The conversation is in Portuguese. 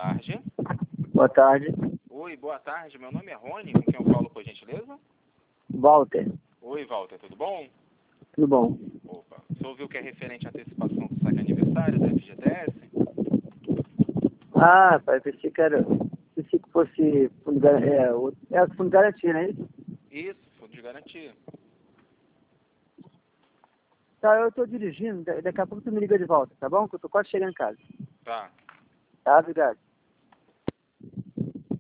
tarde. Boa tarde. Oi, boa tarde. Meu nome é Rony, com quem eu falo, por gentileza? Walter. Oi, Walter, tudo bom? Tudo bom? Opa. Você ouviu que é referente à antecipação do saque aniversário da FGTS? Ah, pai, pensei que fosse fundo fundo garantia, não é isso? Isso, fundo de garantia. Tá, eu tô dirigindo, daqui a pouco tu me liga de volta, tá bom? Que eu tô quase chegando em casa. Tá. Tá, obrigado.